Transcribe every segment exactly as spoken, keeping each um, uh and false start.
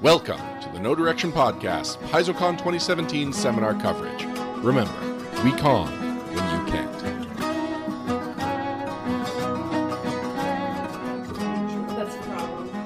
Welcome to the No Direction Podcast, PaizoCon twenty seventeen seminar coverage. Remember, we con when you can't. That's a problem.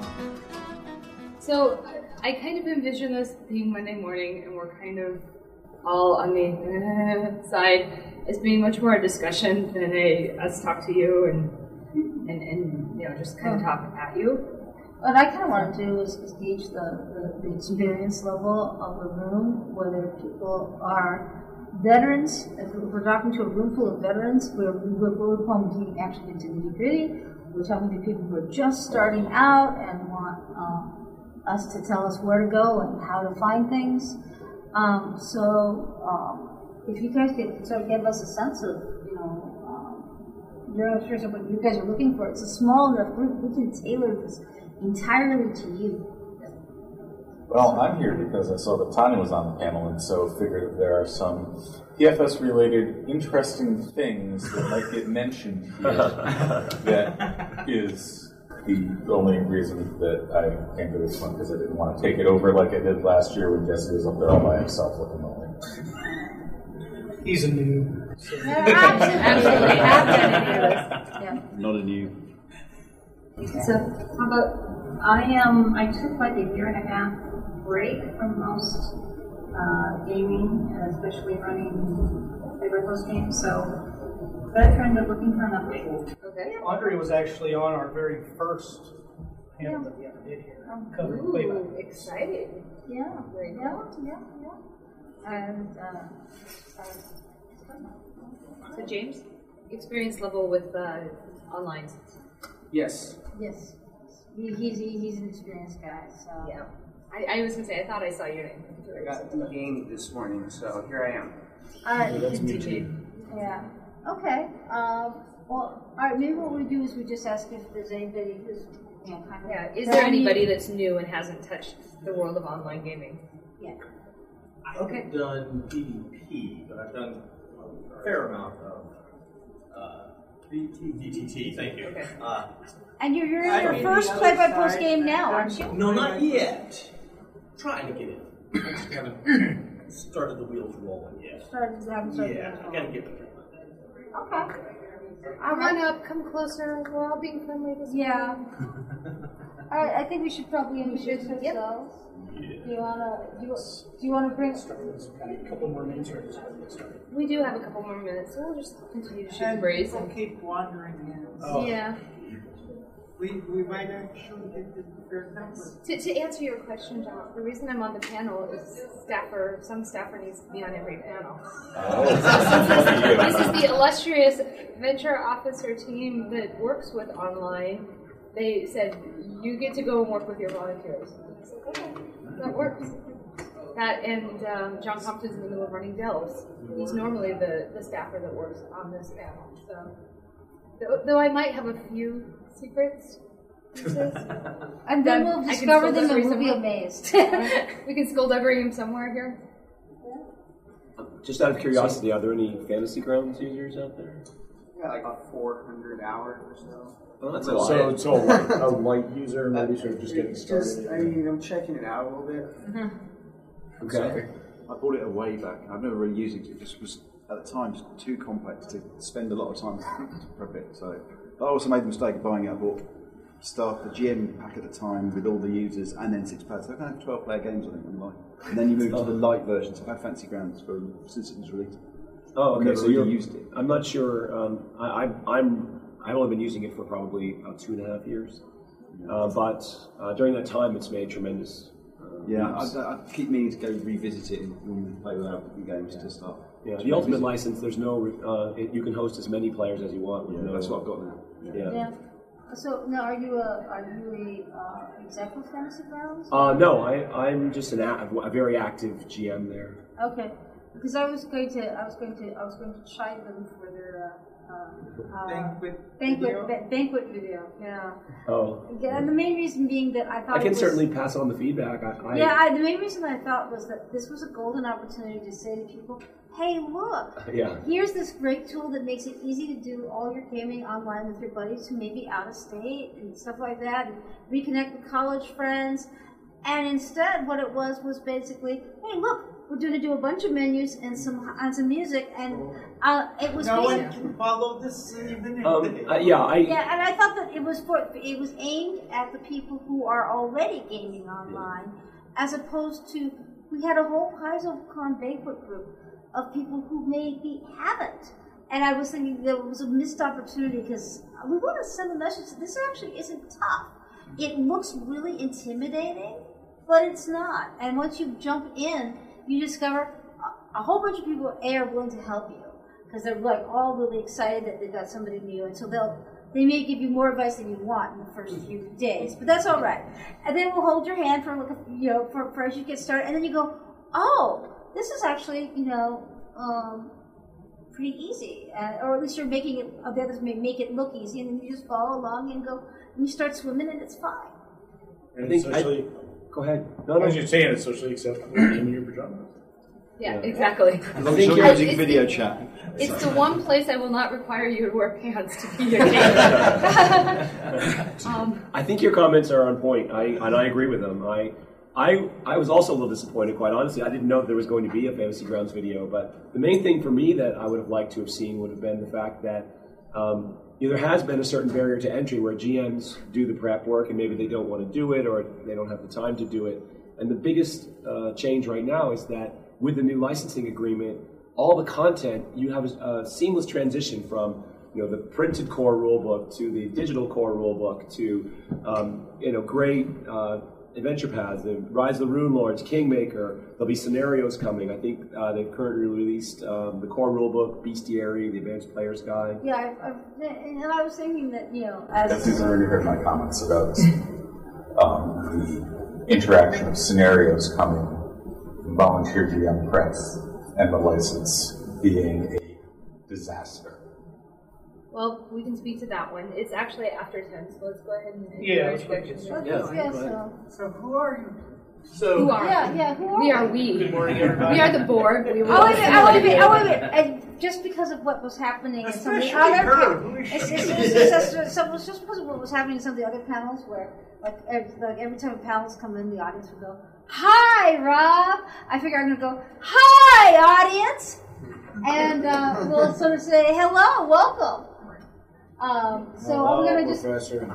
So, I kind of envision this being Monday morning, and we're kind of all on the uh, side as being much more a discussion than a us talk to you and and, and you know just kind of talk at you. What I kind of want to do is, is gauge the, the, the experience level of the room, whether people are veterans. If we're talking to a room full of veterans, we're, we're, we're probably actually into nitty gritty. We're talking to people who are just starting out and want um, us to tell us where to go and how to find things. Um, so um, if you guys could sort of give us a sense of, you know, um, your illustration of what you guys are looking for. It's a small enough group. We can tailor this entirely to you. Well, I'm here because I saw that Tanya was on the panel, and so figured that there are some P F S-related interesting things that might get mentioned here. That is the only reason that I came to this one, because I didn't want to take it over like I did last year when Jesse was up there all by himself looking lonely. He's a noob. So. No, absolutely, absolutely. Yeah. Not a new. So, how about I am? I took like a year and a half break from most uh, gaming, and especially running bigger host games. So, but I'm kind of looking for an update. Okay. Andre was actually on our very first panel that we ever did here, covering Ooh, Playback. exciting. Yeah, Very yeah, cool. yeah, yeah. And, uh, uh, So James, experience level with uh, online. Yes. yes, he, he's, he, he's an experienced guy, so. Yeah. I, I was gonna say I thought I saw your name. I got de-gamed this morning, so here I am. All right. That's me too. Yeah. Okay. Um, well, all right. Maybe what we do is we just ask if there's anybody who's, you know, kind of. Yeah. Is there anybody that's new and hasn't touched the world of online gaming? Yeah. I haven't done P V P, but I've done a fair amount of uh, D T T. Thank you. Okay. Uh, And you're, you're I in your don't- first play-by-post game now, aren't you? no, not yet. Trying to get it. I just haven't started the wheels rolling yet. Started, haven't started Yeah, yet. I gotta get there. Okay. Come on up. Come closer. We're all being friendly this Yeah. morning. All right. I think we should probably introduce Yep. ourselves. Yeah. Do you wanna? Do you, do you wanna bring? A couple more minutes or just get started. We do have a couple more minutes, so we'll just continue to shoot the breeze. People And, keep wandering in. Oh. Yeah. We we might actually get to their numbers. To, to answer your question, John, the reason I'm on the panel is staffer. Some staffer needs to be on every panel. This is the illustrious venture officer team that works with online. They said, you get to go and work with your volunteers. I said, okay, that works. That and um, John Compton's in the middle of running Delves. He's normally the, the staffer that works on this panel. So, though, though I might have a few secrets, And then we'll I can discover them skullduggery and we'll be somewhere. amazed. We can skullduggery him somewhere here. Just out of curiosity, are there any Fantasy Grounds users out there? I got like about four hundred hours or so. Oh, that's a So- lot. So it's a light, a light user, maybe sort of just getting started. Just, I mean, I'm checking it out a little bit. Okay. I bought it a way back. I've never really used it. It just was, at the time, just too complex to spend a lot of time to prep it. So I also made the mistake of buying it. I bought start the G M pack at the time with all the users and then six players. So I can have twelve player games on it online. And then you move to the light version. So I've had Fantasy Grounds for since it was released. Oh, okay. Never So really you're, used it. I'm not sure. Um, I, I'm, I'm, I've only been using it for probably about two and a half years. Uh, but uh, during that time, it's made tremendous. Uh, Yeah, I, leaps. I keep meaning to go revisit it and normally play without the games to start. Yeah, the Ultimate license. There's no. Uh, it, you can host as many players as you want. With Yeah, no, that's what I've got now. Yeah. Yeah. So now, are you a are you a uh, exec with Fantasy Grounds? Uh, no, I, I'm just an a, a very active G M there. Okay, because I was going to I was going to I was going to chide them for their uh, uh, Banquet banquet video? ba- banquet video. Yeah. Oh. Yeah, and the main reason being that I thought I can it was, certainly pass on the feedback. I, I, Yeah, I, the main reason I thought was that this was a golden opportunity to say to people, hey, look, Yeah. here's this great tool that makes it easy to do all your gaming online with your buddies who may be out of state and stuff like that, and reconnect with college friends. And instead, what it was was basically, hey, look, we're going to do a bunch of menus and some and some music, and uh, it was. No basically, one can follow this even. Um, uh, yeah, I. Yeah, and I thought that it was for it was aimed at the people who are already gaming online, as opposed to we had a whole PaizoCon banquet group of people who maybe haven't. And I was thinking there was a missed opportunity because we want to send a message that this actually isn't tough. It looks really intimidating, but it's not. And once you jump in, you discover a, a whole bunch of people A, are willing to help you because they're like all really excited that they've got somebody new, and so they'll they may give you more advice than you want in the first few days, but that's all right. And then we'll hold your hand for like a, you know for, for as you get started, and then you go, oh, this is actually you know. Um, pretty easy, uh, or at least you're making it, uh, the others may make it look easy, and then you just follow along and go, and you start swimming, and it's fine. And I think socially, I, go ahead. No, no. As you're saying, it's socially acceptable to be in your pajamas. Yeah, yeah. Exactly. As long as you're using video the, chat. It's the one place I will not require you to wear pants to be a gamer. um, I think your comments are on point, I, and I agree with them. I, I, I was also a little disappointed, quite honestly. I didn't know there was going to be a Fantasy Grounds video, but the main thing for me that I would have liked to have seen would have been the fact that um, you know, there has been a certain barrier to entry where G Ms do the prep work and maybe they don't want to do it or they don't have the time to do it. And the biggest uh, change right now is that with the new licensing agreement, all the content, you have a, a seamless transition from you know the printed core rulebook to the digital core rulebook to um, you know great uh, adventure paths, the Rise of the Rune Lords, Kingmaker. There'll be scenarios coming. I think uh, they've currently released um, the core rulebook, Bestiary, the Advanced Player's Guide. Yeah, I, I, and I was thinking that you know as Bessie's already heard my comments about um, the interaction of scenarios coming from volunteer G M press and the license being a disaster. well, we can speak to that one. It's actually after ten, so let's go ahead and Yeah, let's let's go yeah, yeah, so. So who are you? So Who are Yeah, yeah, who are we? Are we? we? Good morning, everybody. We are the board. We will Oh, wait a minute, oh, wait a minute, oh, wait a assimilate minute. And just because of what was happening in some of the Especially other her. pa- Who is it's, she? it's, it's, it's, it's, so it's just because of what was happening in some of the other panels where, like, every, like every time panels come in, the audience would go, "Hi, Rob." I figure I'm going to go, "Hi, audience," and uh, we'll sort of say, "Hello, welcome." Um, so Hello, I'm going to just. Professor.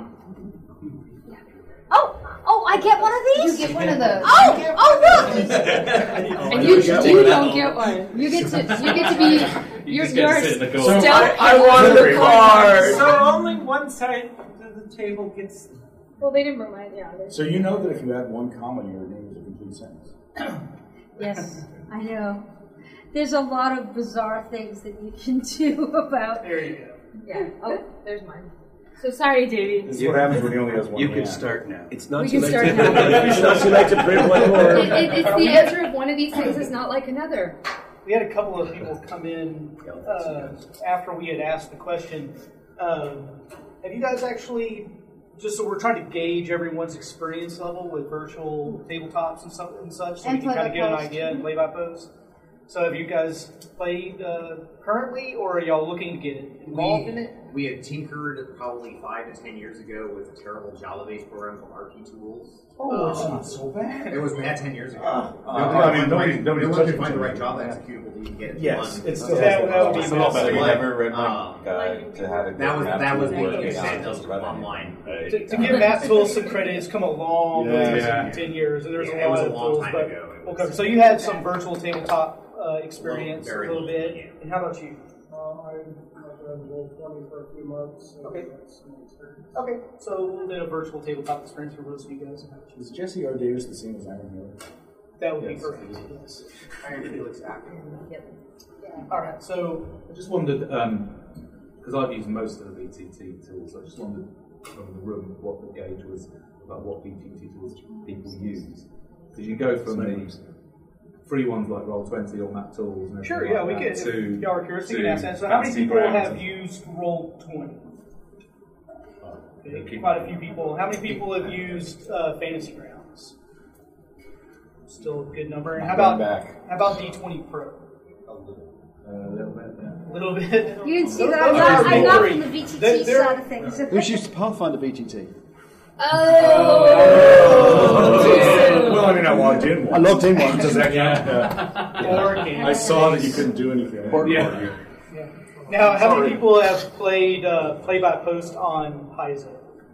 Oh, oh! I get one of these. You get one of those. Oh, oh, look! And you, you don't get one. You get to you get to be you're, just get to you're sit in the gold. stealth. So I- I wanted the card! So only one side of the table gets. Well, they didn't remind yeah. they- So you know that if you add one comma, your name is a complete sentence. Yes, I know. There's a lot of bizarre things that you can do about. There you go. Yeah. Oh, there's mine. So sorry, Davey. This is what happens when he only has one You hand. can start now. It's not We too can late start to now. it's not too late to print one more. It, it, it's the answer of one of these things is not like another. We had a couple of people come in uh, after we had asked the question. Um, have you guys actually, just so we're trying to gauge everyone's experience level with virtual tabletops and, stuff and such, so And we can kind of play get by an post. idea and play by post. So have you guys played uh, currently, or are y'all looking to get involved we, in it? We had tinkered probably five to ten years ago with a terrible Java-based program called R P Tools. Oh, it's Um, not so bad. It was bad ten years ago. Uh, no, uh, no, I mean, no, nobody- no, nobody no one touched could it find the right until Java now. executable to even get it Yes, to run. it still That- has that would be It's a little better. You But, never read my um, guide to how to That was get that was Math the to extent work. of online. To, to give Matt Tools some credit, it's come a long way Yeah. in ten years, and there's Yeah, a it lot was a of long tools. time But ago. It okay, was- so you had some virtual tabletop uh, experience Very a little little, bit, yeah. and how about you? Um, I I've done roll twenty for a few months. So Okay. that's some experience. Okay, so a little bit of virtual tabletop experience for most of you guys. Is Jesse R. Davis the same as Iron Hero? That would Yes. be perfect. Yes. Iron Felix active. All right, so I just wondered, because I've used most of the V T T tools, I just wondered from the room what the gauge was about what V T T tools people use. Because you go from the free ones like Roll twenty or Map Tools and sure, everything yeah, we like could. that, If to, y'all are curious, we to can ask that. So, how many Fantasy people Grounds have and- used Roll twenty? uh, Okay, quite a few people. How many people have used uh, Fantasy Grounds? Still a good number. And how Going about back. how about D twenty Pro? Uh, a little bit, yeah. A little bit. You can see Those- that I'm those not, are I'm not three. from the V T T They're- they're- side of things. Who's used Pathfinder B T T? Oh! Well, I mean, I logged in once. I logged in once. Does that count? Yeah. Yeah. I saw that you couldn't do anything. Yeah. Yeah. Now, how many people have played uh, Play by Post on Paizo?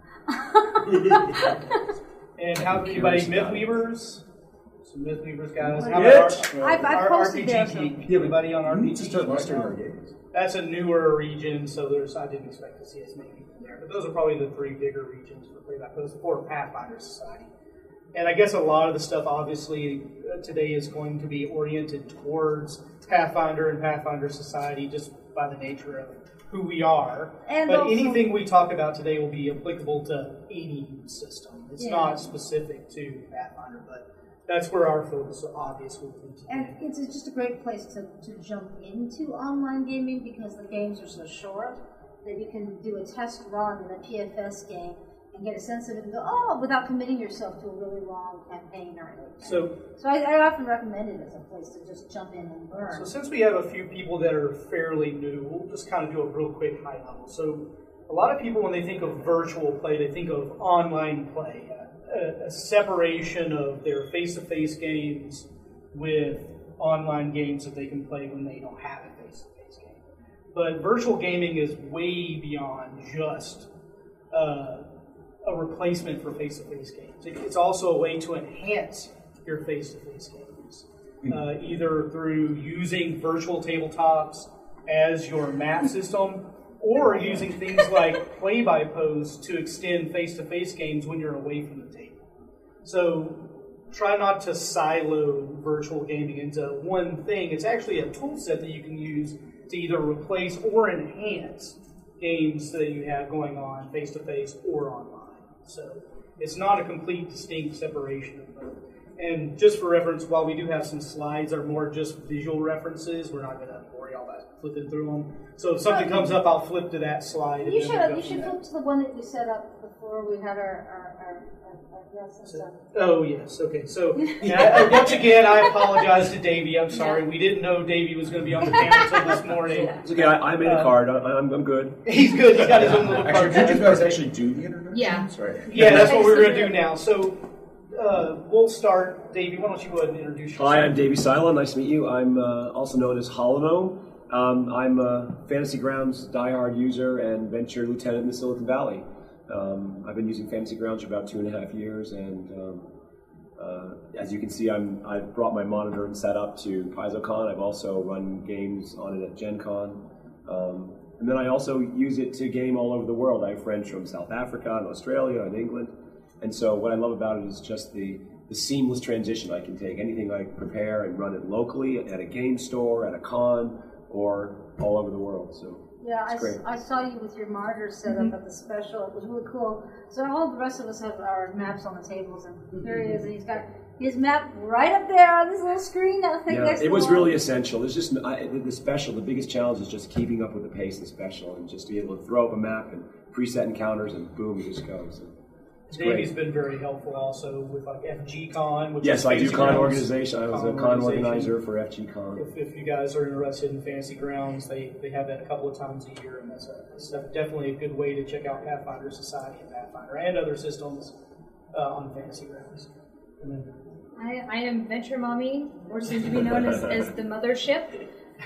And how anybody Mythweavers? Some Mythweavers guys. How about our, I've, I've our posted there. R P G Geek? Anybody on R P G need to start mastering our games. That's a newer region, so there's I didn't expect to see as many people there. But those are probably the three bigger regions for Play by Post for Pathfinder Society. And I guess a lot of the stuff, obviously, uh, today is going to be oriented towards Pathfinder and Pathfinder Society just by the nature of who we are. And but also- anything we talk about today will be applicable to any system. It's Yeah. not specific to Pathfinder, but that's where our focus obviously will be today. And it's just a great place to, to jump into online gaming because the games are so short that you can do a test run in a P F S game and get a sense of it and go, oh, without committing yourself to a really long campaign or anything. So, so I, I often recommend it as a place to just jump in and learn. So since we have a few people that are fairly new, we'll just kind of do a real quick high level. So a lot of people, when they think of virtual play, they think of online play, a, a separation of their face-to-face games with online games that they can play when they don't have a face-to-face game. But virtual gaming is way beyond just uh, a replacement for face-to-face games. It, it's also a way to enhance your face-to-face games, uh, either through using virtual tabletops as your map system, or using things like Play by Post to extend face-to-face games when you're away from the table. So try not to silo virtual gaming into one thing. It's actually a tool set that you can use to either replace or enhance games that you have going on face-to-face or online. So it's not a complete distinct separation of both. And just for reference, while we do have some slides that are more just visual references, we're not going to worry all about flipping through them. So if something comes up, I'll flip to that slide. and You then should we'll go you from should there. flip to the one that you set up before we had our our, our, our, our guests and stuff. Oh, yes. Okay. So, yeah, once again, I apologize to Davey. I'm sorry. We didn't know Davey was going to be on the panel until this morning. It's okay. I, I made a Uh, card. I, I'm, I'm good. He's good. He's got his own little Actually, card. did you guys actually do the introduction? Yeah. Right. Yeah, that's what we're going to do now. So, uh, we'll start. Davey, why don't you go ahead and introduce yourself? Hi, I'm Davey Silon. Nice to meet you. I'm uh, also known as Holonome. Um, I'm a Fantasy Grounds diehard user and venture lieutenant in the Silicon Valley. Um, I've been using Fantasy Grounds for about two and a half years, and um, uh, as you can see, I'm, I've brought my monitor and set up to PaizoCon. I've also run games on it at Gen Con. Um, and then I also use it to game all over the world. I have friends from South Africa and Australia and England. And so what I love about it is just the, the seamless transition. I can take anything I prepare and run it locally at a game store, at a con, or all over the world. So Yeah, I, it's great. s- I saw you with your monitor set up at the special. It was really cool. So all the rest of us have our maps on the tables, and here he is, and he's got his map right up there on this little screen. I think Yeah, next it to was the wall. really essential. It's just I, the the special. The biggest challenge is just keeping up with the pace of the special, and just to be able to throw up a map and preset encounters, and boom, it just goes. So it's Davey's great. been very helpful also with like F G Con. Which Yes, is I do Fantasy con Grounds. organization. I was a con organization. organizer for F G Con. If, if you guys are interested in Fantasy Grounds, they, they have that a couple of times a year, and that's, a, that's definitely a good way to check out Pathfinder Society and Pathfinder and other systems uh, on Fantasy Grounds. And then, I, I am Venture Mommy, or soon to be known as, as the Mothership.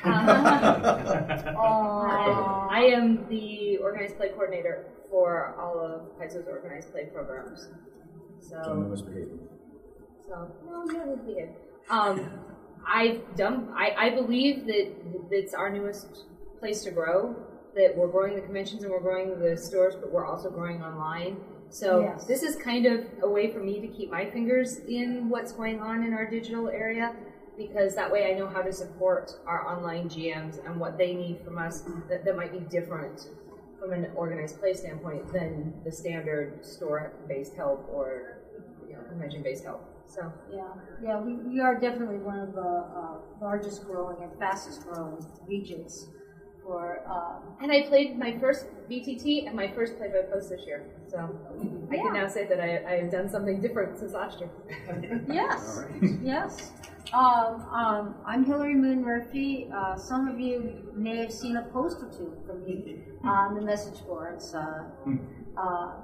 Uh, I, I am the organized play coordinator for all of Paizo's organized play programs. So, So no misbehaving. so no, yeah, we'll be good. Um, I've done. I, I believe that it's our newest place to grow. That we're growing the conventions and we're growing the stores, but we're also growing online. So Yes. this is kind of a way for me to keep my fingers in what's going on in our digital area, because that way I know how to support our online G Ms and what they need from us that, that might be different from an organized play standpoint than the standard store-based help or you know, convention-based help. So Yeah, yeah, we, we are definitely one of the uh, largest growing and fastest growing regions for. Uh, and I played my first B T T and my first play by post this year. So I can Yeah. now say that I, I have done something different since last year. Yes, yes. Um, um, I'm Hillary Moon Murphy. Uh, some of you may have seen a post or two from me on the message boards. Uh, uh,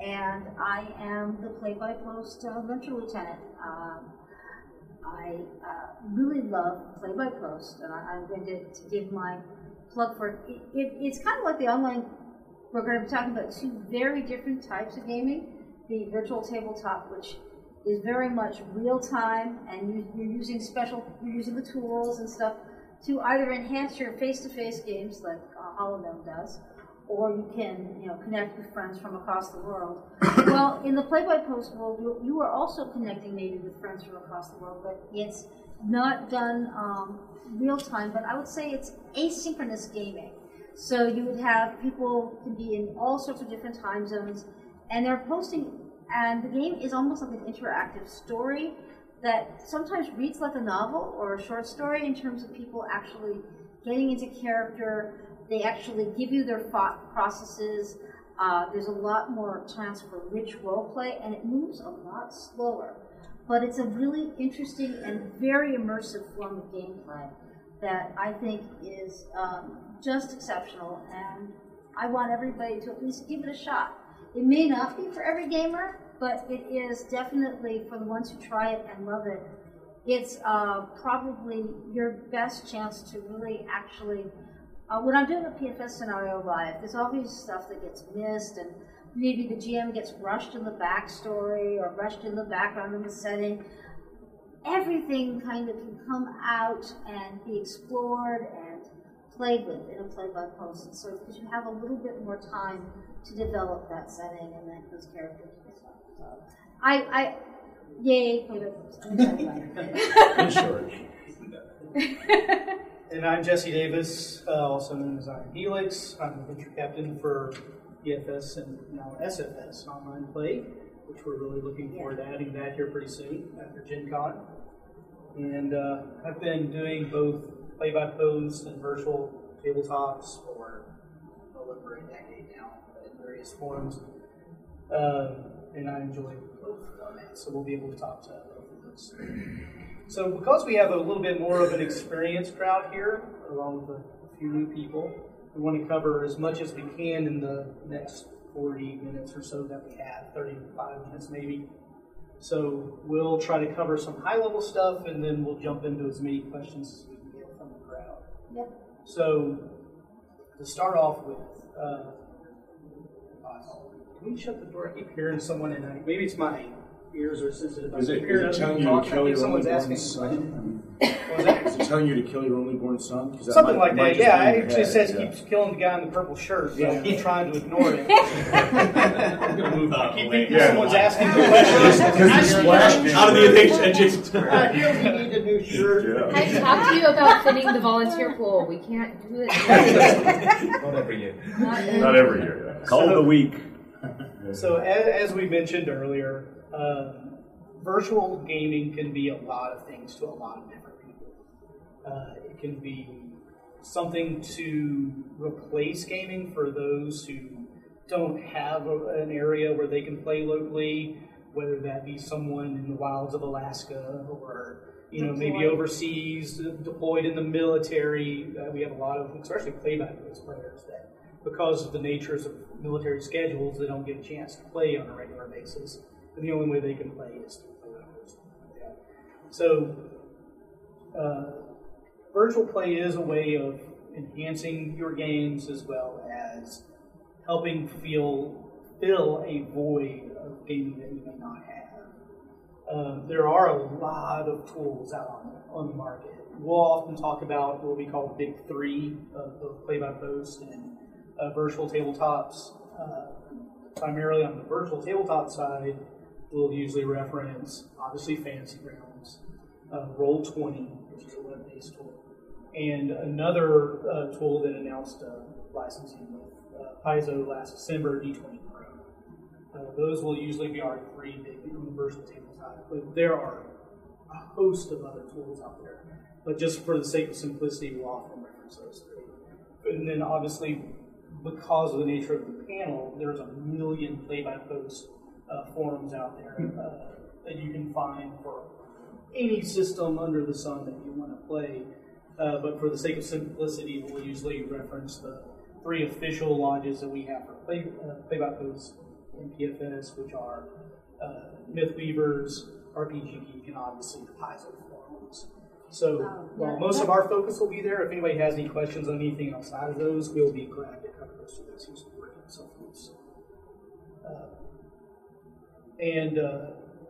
and I am the play-by-post uh, venture lieutenant. Um, I uh, really love play-by-post, and I, I'm going to, to give my plug for it. It, it. It's kind of like the online. We're going to be talking about two very different types of gaming. The virtual tabletop, which is very much real time, and you, you're using special, you're using the tools and stuff to either enhance your face-to-face games, like uh, HoloGnome does, or you can, you know, connect with friends from across the world. Well, in the play-by-post world, you, you are also connecting maybe with friends from across the world, but it's not done um, real time. But I would say it's asynchronous gaming. So you would have people can be in all sorts of different time zones, and they're posting. And the game is almost like an interactive story that sometimes reads like a novel or a short story in terms of people actually getting into character. They actually give you their thought processes. Uh, there's a lot more chance for rich role play, and it moves a lot slower. But it's a really interesting and very immersive form of gameplay that I think is um, just exceptional, and I want everybody to at least give it a shot. It may not be for every gamer, but it is definitely for the ones who try it and love it. It's uh, probably your best chance to really actually, uh, when I'm doing a P F S scenario live, there's always stuff that gets missed, and maybe the G M gets rushed in the backstory or rushed in the background in the setting. Everything kind of can come out and be explored and played with in a play-by-post, and so because you have a little bit more time to develop that setting and that, those characters and stuff. So, I, I, yay, play-by-post. In short. And I'm Jesse Davis, uh, also known as Iron Helix. I'm the venture captain for P F S and now S F S, Online Play, which we're really looking forward to adding that here pretty soon after Gen Con. And uh, I've been doing both play-by-post and virtual tabletops for well over a decade now in various forms. Um, and I enjoy both formats, so we'll be able to talk to both of those. So because we have a little bit more of an experienced crowd here, along with a few new people, we want to cover as much as we can in the next forty minutes or so that we have, thirty-five minutes maybe. So we'll try to cover some high-level stuff, and then we'll jump into as many questions as we can get from the crowd. Yep. So to start off with, uh, can we shut the door? I keep hearing someone, and I, maybe it's my ears are sensitive. Is it, is it telling you to kill your only born son? What was that? Is it telling you to kill your only born son? That Something might, like that, yeah. It actually head, says yeah. he keeps killing the guy in the purple shirt, so Yeah. I keep trying to ignore it. I'm going to move on. I keep thinking Yeah. someone's asking me questions. Because he splashed out of the adjacent. I hear we need a new shirt. I talked to you about filling the volunteer pool. We can't do it. Not every year. Not every, Not every year. Yeah. Call of the week. So as, as we mentioned earlier, uh, virtual gaming can be a lot of things to a lot of different people. Uh, it can be something to replace gaming for those who don't have a, an area where they can play locally, whether that be someone in the wilds of Alaska or you know maybe overseas, deployed in the military. Uh, we have a lot of, especially play-by-post players, that because of the natures of military schedules, they don't get a chance to play on a regular basis. And the only way they can play is through play-by-post. Yeah. So, uh, virtual play is a way of enhancing your games as well as helping feel, fill a void of gaming that you may not have. Um, there are a lot of tools out on, on the market. We'll often talk about what we call the big three of, of play-by-post and uh, virtual tabletops. Uh, primarily on the virtual tabletop side, we'll usually reference, obviously, Fantasy Grounds, uh, Roll twenty, which is a web-based tool, and another uh, tool that announced uh, licensing with uh, Paizo last December, D twenty Pro. Uh, those will usually be our three big universal tabletop, but there are a host of other tools out there. But just for the sake of simplicity, we'll often reference those three. And then, obviously, because of the nature of the panel, there's a million play-by-post uh, forums out there uh, that you can find for any system under the sun that you want to play. Uh, but for the sake of simplicity, we'll usually reference the three official lodges that we have for play, uh, play-by-post and P F S, which are uh, Mythweavers, R P G Geek, and obviously the Paizo forums. So Oh, while yeah. most of our focus will be there, if anybody has any questions on anything outside of those, we'll be glad to cover those to those who's working so forth. So, uh, and uh,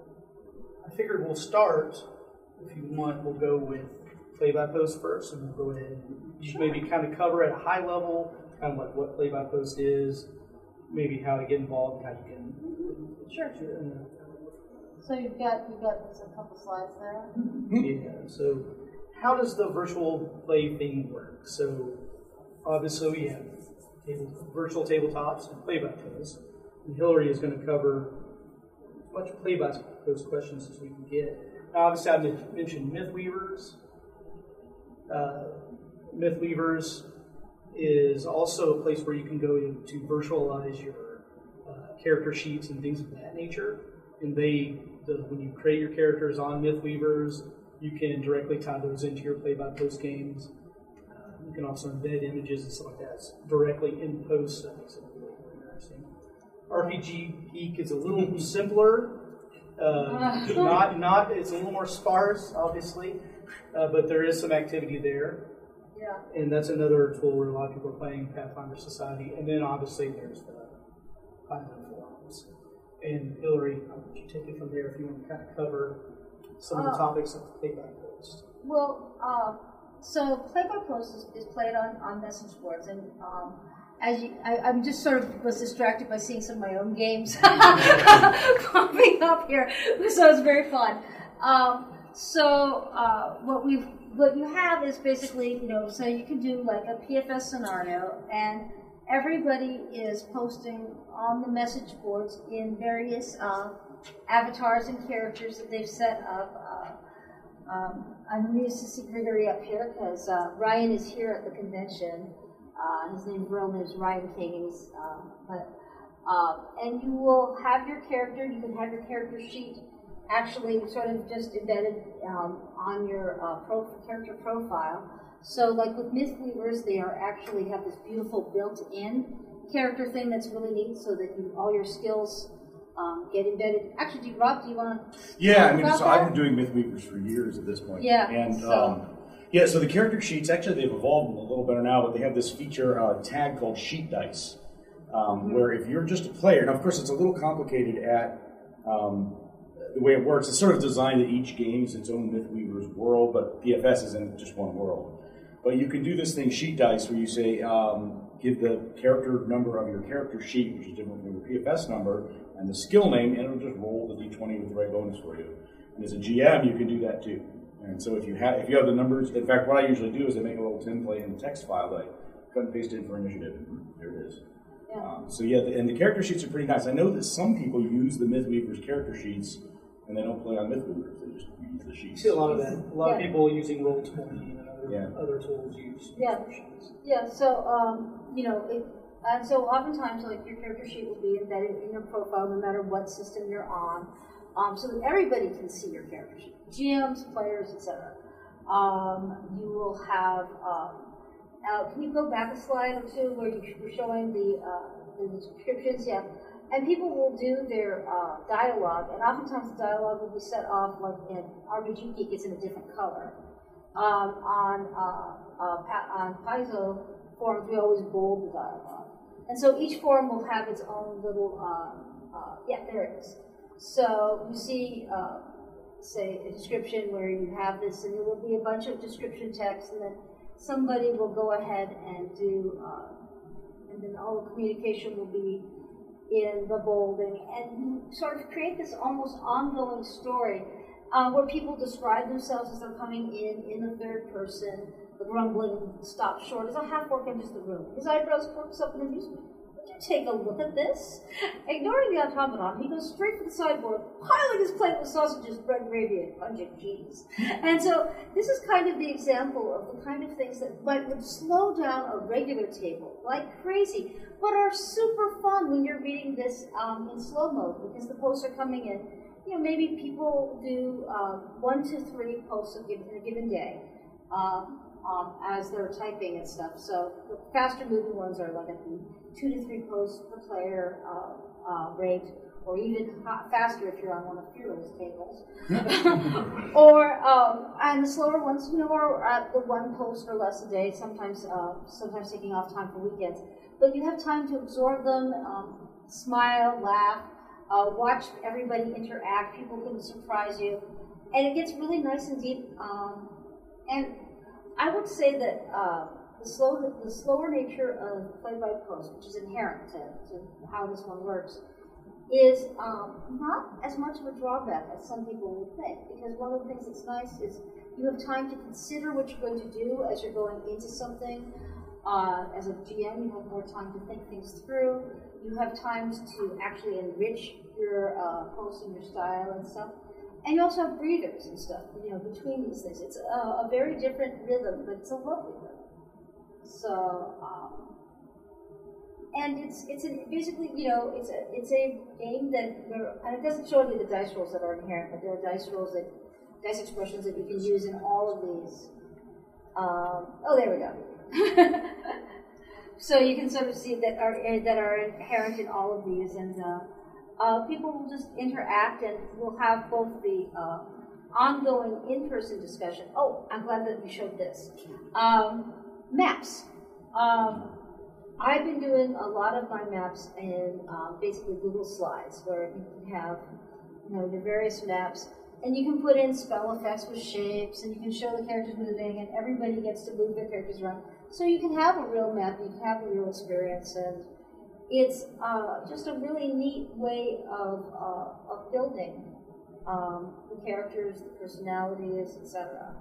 I figured we'll start, if you want, we'll go with play-by-post first, and we'll go ahead and Sure. maybe kind of cover at a high level, kind of like what play-by-post is, maybe how to get involved, how you can. Sure. Uh, So you've got you've got a couple slides there. Yeah, so how does the virtual play thing work? So obviously we have table, virtual tabletops and play-by-post. And Hillary is going to cover as much play-by-post questions as we can get. Now, obviously I mentioned Mythweavers. Uh, Mythweavers is also a place where you can go to, to virtualize your uh, character sheets and things of that nature. And they, the, when you create your characters on Mythweavers, you can directly tie those into your play-by-post games. Uh, you can also embed images and stuff like that directly in post. That makes it really interesting. R P G Geek is a little simpler. Uh, not, not, it's a little more sparse, obviously, uh, but there is some activity there. Yeah. And that's another tool where a lot of people are playing Pathfinder Society. And then obviously there's the Paizo forums. And Hillary, I'll let you take it from there if you want to kind of cover some of the Uh, topics of play-by-post. Well, uh, so play-by-post is, is played on, on message boards, and um, as you, I, I'm just sort of was distracted by seeing some of my own games popping up here, so it's very fun. Um, so uh, what we what you have is basically, you know, so you can do like a P F S scenario, and everybody is posting on the message boards in various uh, avatars and characters that they've set up. Uh, um, I'm amused to see Gregory up here because uh, Ryan is here at the convention. Uh, his name, real name is Ryan King, and he's, uh, but, um, and you will have your character. You can have your character sheet actually sort of just embedded um, on your uh, pro character profile. So, like with Mythweavers, they are actually have this beautiful built-in character thing that's really neat, so that you, all your skills um, get embedded. Actually, do you, Rob, do you want to? Yeah, I mean, about so that? I've been doing Mythweavers for years at this point. Yeah, and so- um, yeah, so the character sheets actually they've evolved a little better now, but they have this feature uh, tag called Sheet Dice, um, Mm-hmm. where if you're just a player, now of course it's a little complicated at um, the way it works. It's sort of designed that each game is its own Mythweavers world, but P F S is in just one world. But you can do this thing, Sheet Dice, where you say, um, give the character number of your character sheet, which is different from your P F S number, and the skill name, and it'll just roll the d twenty with the right bonus for you. And as a G M, you can do that too. And so if you have if you have the numbers, in fact, what I usually do is I make a little template in text file that I cut and paste in for initiative, and there it is. Yeah. Um, so yeah, the, and the character sheets are pretty nice. I know that some people use the Mythweavers character sheets, and they don't play on Mythweavers. They just use the You sheets. see a lot of that. A lot Yeah. of people using Roll twenty and other, Yeah. other tools use Yeah. sheets. Yeah, so, um, you know, it, and so oftentimes, like, your character sheet will be embedded in your profile no matter what system you're on, um, so that everybody can see your character sheet. G Ms, players, et cetera. Um, you will have, um, uh, can you go back a slide or two where you were showing the, uh, the descriptions? Yeah. And people will do their uh, dialogue, and oftentimes the dialogue will be set off, like in R P G Geek, it's in a different color. Um, on uh, uh, pa- on Paizo forums, we always bold the dialogue. And so each forum will have its own little, uh, uh, yeah, there it is. So you see, uh, say, a description where you have this, and there will be a bunch of description text, and then somebody will go ahead and do, uh, and then all the communication will be in the bolding, and you sort of create this almost ongoing story uh, where people describe themselves as they're coming in in the third person. The grumbling stops short as a half-orc enters the room. His eyebrows perks up in amusement. Would you take a look at this? Ignoring the automaton, he goes straight for the sideboard, piling his plate with sausages, bread, gravy, and pungent cheese. And so this is kind of the example of the kind of things that might would slow down a regular table like crazy, but are super fun when you're reading this um, in slow mode because the posts are coming in. You know, maybe people do um, one to three posts a given, in a given day. Um, um, as they're typing and stuff. So the faster moving ones are like at the two to three posts per player uh, uh, rate, or even faster if you're on one of Hero's tables. Or um, and the slower ones, you know, are at the one post or less a day. Sometimes, uh, sometimes taking off time for weekends. But you have time to absorb them, um, smile, laugh, uh, watch everybody interact. People can surprise you, and it gets really nice and deep. Um, and I would say that uh, the slow, the slower nature of play by post, which is inherent to, to how this one works, is um, not as much of a drawback as some people would think. Because one of the things that's nice is you have time to consider what you're going to do as you're going into something. Uh, as a G M, you have more time to think things through. You have time to actually enrich your uh, post and your style and stuff. And you also have breathers and stuff, you know, between these things. It's a, a very different rhythm, but it's a lovely rhythm. So, um, and it's it's a, basically, you know, it's a it's a game that where, and it doesn't show you the dice rolls that are inherent, but there are dice rolls that dice expressions that you can use in all of these. Um, oh, there we go. So you can sort of see that are that are inherent in all of these, and uh, uh, people will just interact, and we'll have both the uh, ongoing in-person discussion. Oh, I'm glad that you showed this. Um, maps. Um, I've been doing a lot of my maps in uh, basically Google Slides, where you can have, you know, the various maps. And you can put in spell effects with shapes, and you can show the characters moving, and everybody gets to move their characters around. So you can have a real map, you can have a real experience, and it's uh, just a really neat way of, uh, of building um, the characters, the personalities, et cetera.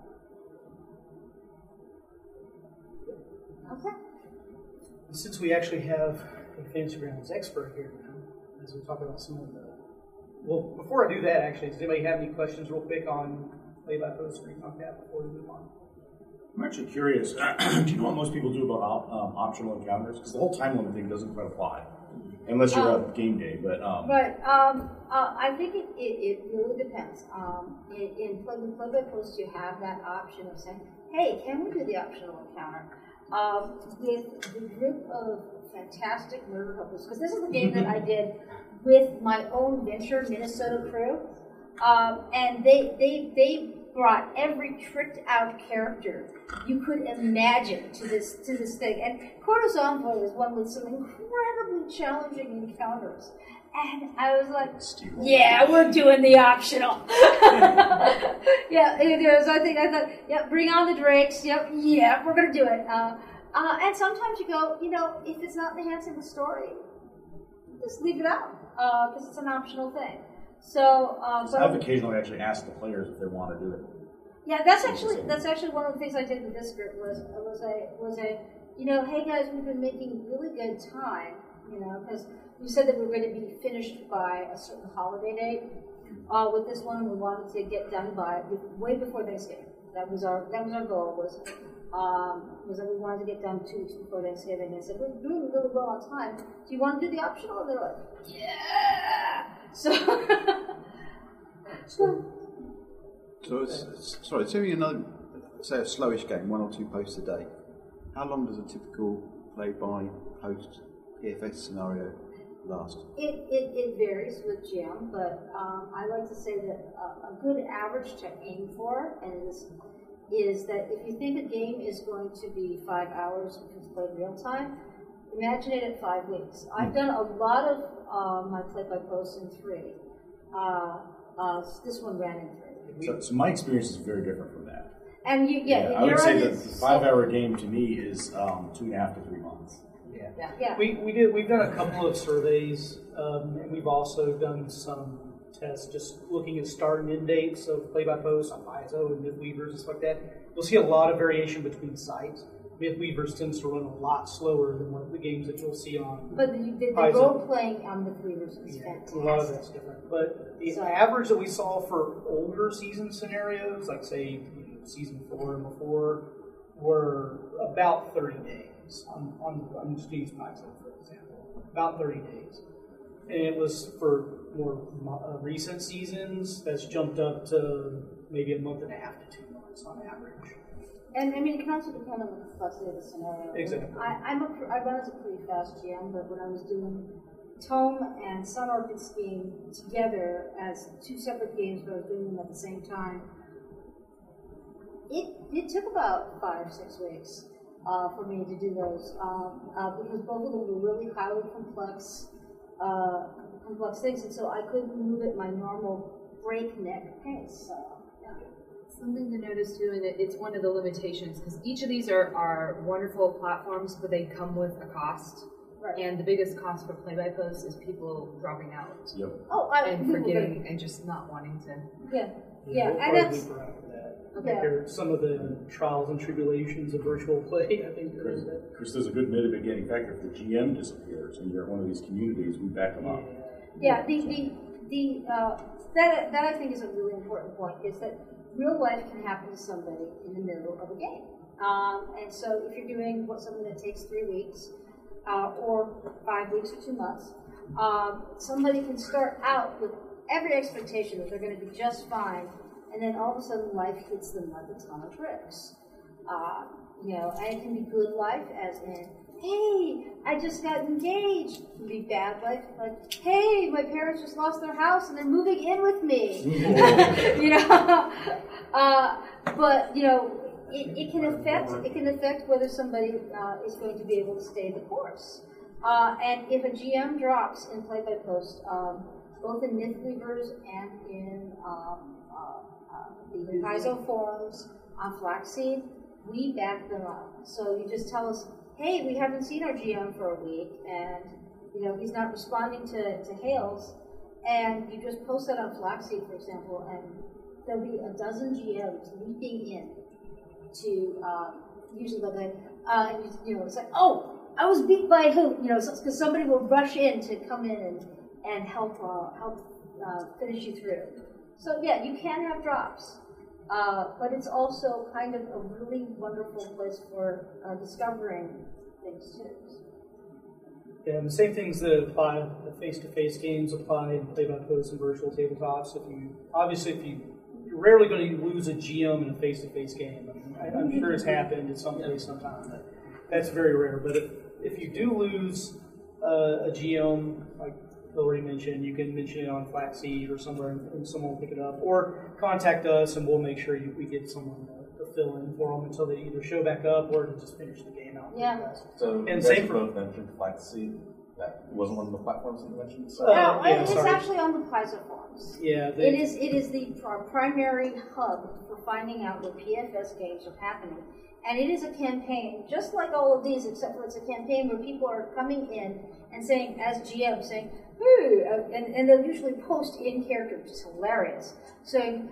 Okay. Since we actually have a Fantasy Grounds expert here now, as we talk about some of the Well, before I do that, actually, does anybody have any questions real quick on play-by-post Recon Cat before we move on? I'm actually curious. Do you know what most people do about op- um, optional encounters? Because the whole time limit thing doesn't quite apply, unless you're Um, at game day. But um, Right. Um, uh, I think it, it, it really depends. Um, in in play, with play-by-post, you have that option of saying, hey, can we do the optional encounter? Um, with the group of fantastic murder hopefuls, because this is the game that I did with my own Venture Minnesota crew, um, and they they they brought every tricked out character you could imagine to this to this thing. And Kodos Envoy is one with some incredibly challenging encounters. And I was like, yeah, we're doing the optional. Yeah, there was, I think I thought, yeah, bring on the Drakes. Yep, yeah, we're gonna do it. Uh, uh, and sometimes you go, you know, if it's not enhancing the story, just leave it out because uh, it's an optional thing. So, um, so I've occasionally actually asked the players if they want to do it. Yeah, that's actually that's actually one of the things I did with this group was was a was a you know, hey guys, we've been making really good time, you know, because we said that we were going to be finished by a certain holiday date. Uh, with this one, we wanted to get done by way before Thanksgiving. That was our that was our goal was um, was that we wanted to get done two weeks before Thanksgiving. And I said we're doing really well on time. Do you want to do the optional? And they're like, yeah. So. so So, it's, it's, sorry, so you know, say a slowish game, one or two posts a day. How long does a typical play-by-post P F S scenario last? It, it, it varies with G M, but um, I like to say that uh, a good average to aim for is, is that if you think a game is going to be five hours if it's played real time, imagine it at five weeks. I've done a lot of uh, my play-by-posts in three. Uh, uh, this one ran in three. So, so my experience is very different from that. And you, yeah, yeah I would say that the is, five-hour game to me is um, two and a half to three months. Yeah, yeah. yeah. We we did we've done a couple of surveys, um, and we've also done some tests just looking at start and end dates of play-by-post on Paizo and Mythweavers and stuff like that. You'll see a lot of variation between sites. Mythweavers tends to run a lot slower than one of the games that you'll see on. But the, the, the role playing on Mythweavers is yeah, fantastic. A lot of that's different. But the so, average that we saw for older season scenarios, like say you know, season four and before, were about thirty days. On, on I'm just going to use Paizo for example, about thirty days. And it was for more uh, recent seasons that's jumped up to maybe a month and a half to two months on average. And I mean, it can also depend on the complexity of the scenario. Exactly. I, I'm a, I run as a pretty fast G M, but when I was doing Tome and Sun Orchid Scheme together as two separate games, but I was doing them at the same time, it it took about five, six weeks uh, for me to do those um, uh, because both of them were really highly complex, uh, complex things, and so I couldn't move at my normal breakneck pace. So, yeah. Something to notice too, and it, it's one of the limitations, because each of these are, are wonderful platforms, but they come with a cost. Right. And the biggest cost for play-by-post is people dropping out. Yep. Oh, I, and forgetting and just not wanting to. Yeah, Yeah, yeah, we'll and probably that's loop around for that. Okay. I think some of the trials and tribulations of virtual play, I think there is that. Chris, there's a good mitigating factor. If the G M disappears and you're at one of these communities, we back them up. yeah. The the the uh, that that I think is a really important point, is that real life can happen to somebody in the middle of a game, um, and so if you're doing what something that takes three weeks. Uh, or five weeks or two months, um, somebody can start out with every expectation that they're going to be just fine, and then all of a sudden life hits them like a ton of bricks. Uh, you know, and it can be good life, as in, hey, I just got engaged. It can be bad life, like, hey, my parents just lost their house and they're moving in with me. you know, uh, but you know. It, it can affect it can affect whether somebody uh, is going to be able to stay the course. Uh, and if a G M drops in play-by-post, um, both in Mythweavers and in um, uh, uh, the Paizo forums on Flaxseed, we back them up. So you just tell us, hey, we haven't seen our G M for a week, and you know he's not responding to, to hails, and you just post that on Flaxseed, for example, and there'll be a dozen G Ms leaping in to um, usually like a, uh, you know, it's like, oh, I was beat by who? You know, because somebody will rush in to come in and, and help uh, help uh, finish you through. So yeah, you can have drops, uh, but it's also kind of a really wonderful place for uh, discovering things too. Yeah, and the same things that apply, the face-to-face games apply in play-by-post and virtual tabletops. If you obviously, if you you're rarely going to lose a G M in a face-to-face game. I mean, I, I'm sure it's happened at some place sometime, but that's very rare. But if, if you do lose uh, a G M, like Hillary mentioned, you can mention it on Flaxseed or somewhere, and, and someone will pick it up, or contact us, and we'll make sure you, we get someone to, to fill in for them until they either show back up or to just finish the game out. Yeah. So and you same guys for both mentioned Flaxseed. That wasn't one of the platforms that you mentioned. So. No, Uh, yeah, it's sorry. actually on the Paizo forums. Yeah, they, It is it is the pr- primary hub for finding out what P F S games are happening. And it is a campaign, just like all of these, except for it's a campaign where people are coming in and saying, as G M, saying, hey, uh, and, and they'll usually post in character, which is hilarious, saying,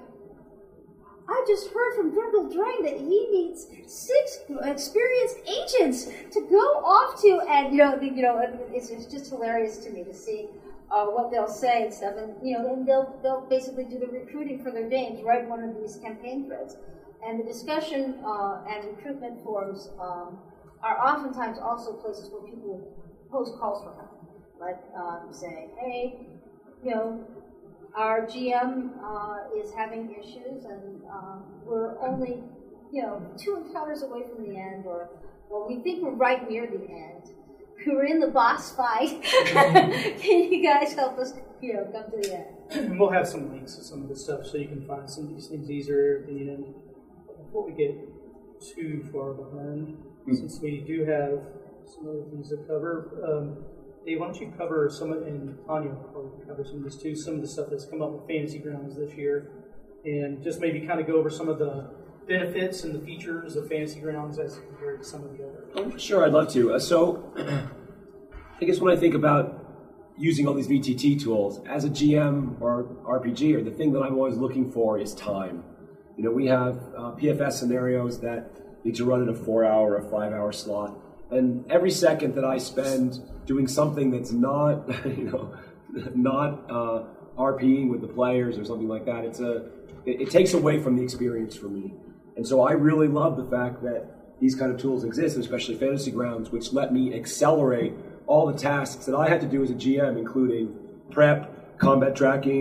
I just heard from Brindle Drain that he needs six experienced agents to go off to, and you know, the, you know, it's, it's just hilarious to me to see uh, what they'll say and stuff, and you know, and they'll they'll basically do the recruiting for their games, write one of these campaign threads, and the discussion uh, and recruitment forums um, are oftentimes also places where people post calls for help, like um, saying, hey, you know. Our G M uh, is having issues, and um, we're only, you know, two encounters away from the end, or, or we think we're right near the end. We're in the boss fight. Can you guys help us, you know, come to the end? And we'll have some links to some of this stuff so you can find some of these things easier at the end. Before we get too far behind, mm-hmm. since we do have some other things to cover, um, Dave, why don't you cover some of, and Tanya will probably cover some of this too, some of the stuff that's come up with Fantasy Grounds this year, and just maybe kind of go over some of the benefits and the features of Fantasy Grounds as compared to some of the other. Oh, sure, I'd love to. Uh, so, I guess when I think about using all these V T T tools, as a G M or R P G, or the thing that I'm always looking for is time. You know, we have uh, P F S scenarios that need to run in a four-hour or a five-hour slot, and every second that I spend doing something that's not, you know, not uh, RPing with the players or something like that, it's a, it, it takes away from the experience for me. And so I really love the fact that these kind of tools exist, especially Fantasy Grounds, which let me accelerate all the tasks that I had to do as a G M, including prep, combat tracking,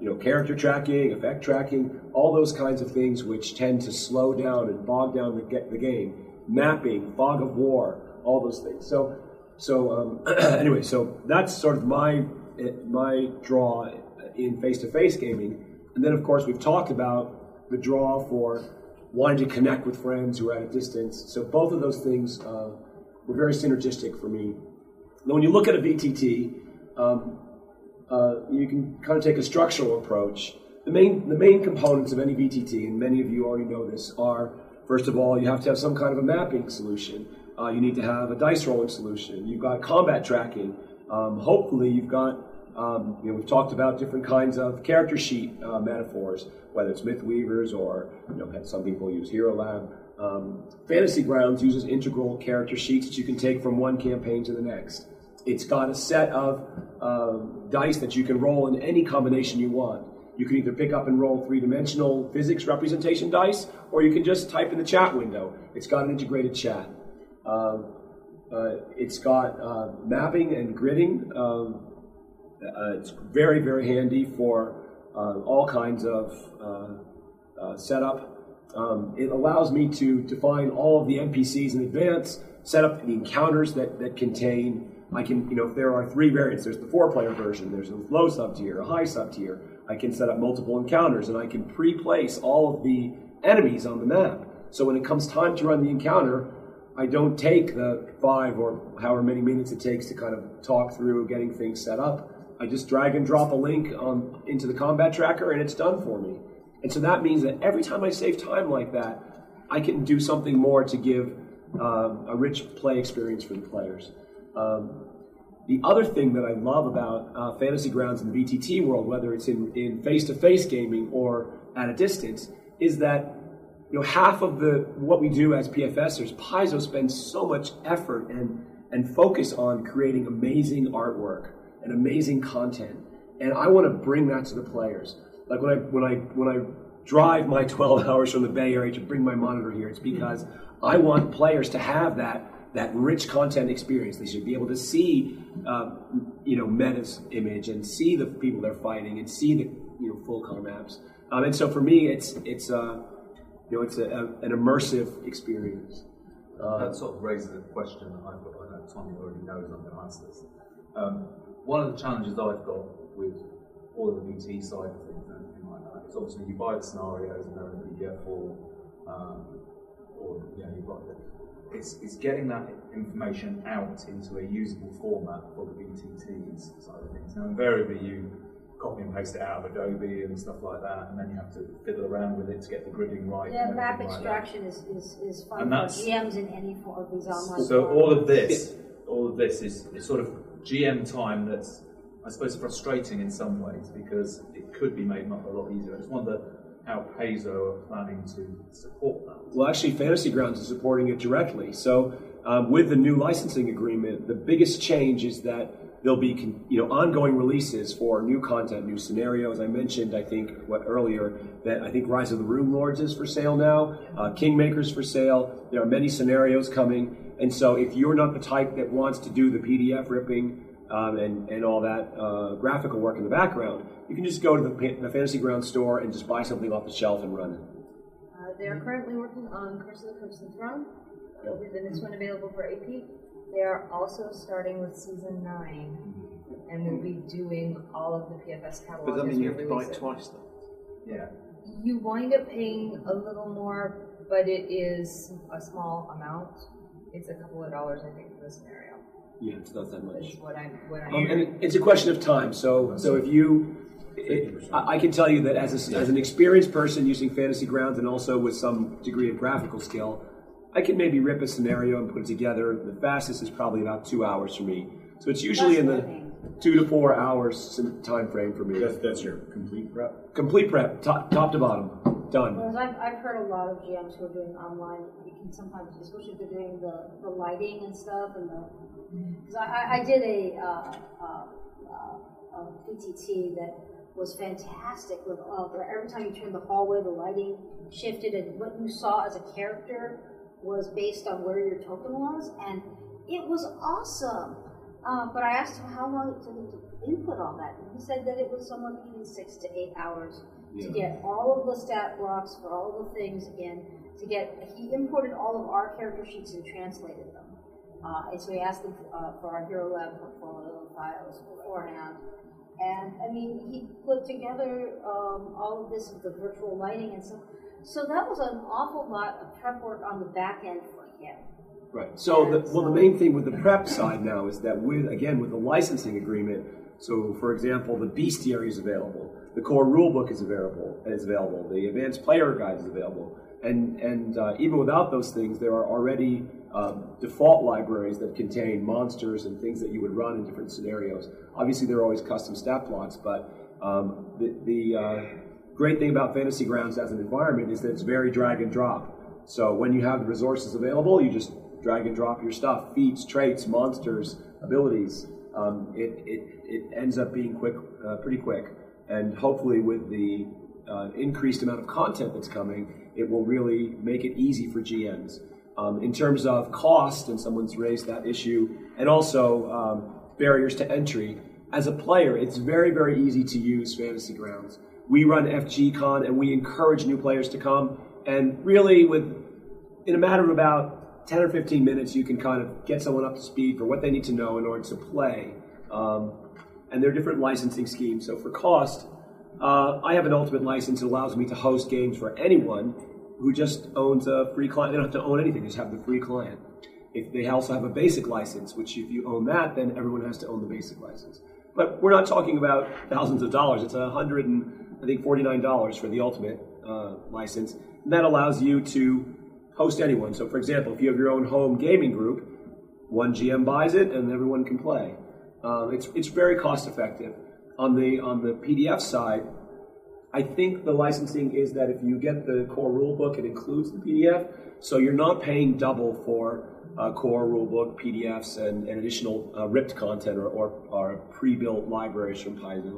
you know, character tracking, effect tracking, all those kinds of things which tend to slow down and bog down the, the game. Mapping, fog of war, all those things. So, so um, anyway, so that's sort of my my draw in face-to-face gaming. And then, of course, we've talked about the draw for wanting to connect with friends who are at a distance. So both of those things uh, were very synergistic for me. Now, when you look at a V T T, um, uh, you can kind of take a structural approach. The main the main components of any V T T, and many of you already know this, are, first of all, you have to have some kind of a mapping solution. Uh, you need to have a dice rolling solution. You've got combat tracking. Um, hopefully, you've got, um, you know, we've talked about different kinds of character sheet uh, metaphors, whether it's Mythweavers or, you know, some people use Hero Lab. Um, Fantasy Grounds uses integral character sheets that you can take from one campaign to the next. It's got a set of um, dice that you can roll in any combination you want. You can either pick up and roll three-dimensional physics representation dice, or you can just type in the chat window. It's got an integrated chat. Um, uh, it's got uh, mapping and gridding. Um, uh, it's very, very handy for uh, all kinds of uh, uh, setup. Um, it allows me to define all of the N P Cs in advance, set up the encounters that, that contain, I can, you know, if there are three variants, there's the four-player version, there's a low sub-tier, a high sub-tier. I can set up multiple encounters, and I can pre-place all of the enemies on the map. So when it comes time to run the encounter, I don't take the five or however many minutes it takes to kind of talk through getting things set up. I just drag and drop a link on, into the combat tracker, and it's done for me. And so that means that every time I save time like that, I can do something more to give um, a rich play experience for the players. Um, the other thing that I love about uh, Fantasy Grounds in the V T T world, whether it's in, in face-to-face gaming or at a distance, is that, you know, half of the what we do as PFSers, Paizo spends so much effort and, and focus on creating amazing artwork and amazing content. And I want to bring that to the players. Like when I when I when I drive my twelve hours from the Bay Area to bring my monitor here, it's because I want players to have that that rich content experience. They should be able to see, uh, you know, Meta's image and see the people they're fighting and see the, you know, full color maps. Um, and so for me, it's it's uh, you know it's a, a, an immersive experience. Uh, that sort of raises a question that I've got. I know Tommy already knows I'm going to answer this. Um, one of the challenges I've got with all of the V T side of things and everything like that is obviously you buy the scenarios and everything you get for, um, or yeah, you buy it. It's, it's getting that information out into a usable format for the V T Ts side of things. Now, invariably, you copy and paste it out of Adobe and stuff like that, and then you have to fiddle around with it to get the gridding right. Yeah, map like extraction is, is, is fun And for that's- G Ms in any form of these online So forums. all of this, all of this is, is sort of G M time that's, I suppose, frustrating in some ways because it could be made a lot easier. I just wonder how Paizo are planning to support that. Well, actually, Fantasy Grounds is supporting it directly. So um, with the new licensing agreement, the biggest change is that there'll be con- you know ongoing releases for new content, new scenarios. I mentioned, I think, what earlier, that I think Rise of the Rune Lords is for sale now. Uh, Kingmaker's for sale. There are many scenarios coming. And so if you're not the type that wants to do the P D F ripping um, and, and all that uh, graphical work in the background, you can just go to the, the Fantasy Grounds store and just buy something off the shelf and run it. Uh, they are currently working on Curse of the Crimson Throne. It'll be the next one available for A P. They are also starting with season nine, and we'll be doing all of the P F S catalog. But that as means you we have to buy release it it. twice, though. Yeah. You wind up paying a little more, but it is a small amount. It's a couple of dollars, I think, for the scenario. Yeah, it's not that much. Is what I'm, what I'm Um, and it, it's a question of time. So, so if you, it, I, I can tell you that as a, as an experienced person using Fantasy Grounds and also with some degree of graphical skill, I can maybe rip a scenario and put it together. The fastest is probably about two hours for me. So it's usually in the two to four hours time frame for me. That's, that's your complete prep? Complete prep, top, top to bottom, done. Whereas I've, I've heard a lot of G Ms who are doing online, you can sometimes, especially if they're doing the, the lighting and stuff, and the, because I, I did a, uh, uh, uh, a V T T that was fantastic, with uh, where every time you turned the hallway, the lighting shifted, and what you saw as a character was based on where your token was, and it was awesome. Uh, but I asked him how long it took him to input all that, and he said that it was somewhere between six to eight hours Yeah. to get all of the stat blocks for all of the things in. To get, he imported all of our character sheets and translated them. Uh, and so he asked them uh, for our Hero Lab portfolio files beforehand. And I mean, he put together um, all of this with the virtual lighting and stuff. So that was an awful lot of prep work on the back end for him. Right. So, the, well, the main thing with the prep side now is that with, again, with the licensing agreement, so for example, the bestiary is available, the core rulebook is available, is available, the advanced player guide is available, and and uh, even without those things, there are already um, default libraries that contain monsters and things that you would run in different scenarios. Obviously, there are always custom stat blocks, but um, the, the uh, great thing about Fantasy Grounds as an environment is that it's very drag and drop. So when you have the resources available, you just drag and drop your stuff, feats, traits, monsters, abilities. Um, it, it, it ends up being quick, uh, pretty quick. And hopefully with the uh, increased amount of content that's coming, it will really make it easy for G Ms. Um, in terms of cost, and someone's raised that issue, and also um, barriers to entry, as a player, it's very, very easy to use Fantasy Grounds. We run F G Con and we encourage new players to come, and really with, in a matter of about ten or fifteen minutes, you can kind of get someone up to speed for what they need to know in order to play. Um, and there are different licensing schemes. So for cost, uh, I have an Ultimate license that allows me to host games for anyone who just owns a free client. They don't have to own anything, just have the free client. If they also have a basic license, which if you own that, then everyone has to own the basic license. But we're not talking about thousands of dollars. It's a hundred and I think forty-nine dollars for the Ultimate uh, license. And that allows you to host anyone. So for example, if you have your own home gaming group, one G M buys it and everyone can play. Um, it's it's very cost effective. On the on the P D F side, I think the licensing is that if you get the core rulebook, it includes the P D F, so you're not paying double for uh, core rulebook, P D Fs, and, and additional uh, ripped content or, or, or pre-built libraries from Paizo.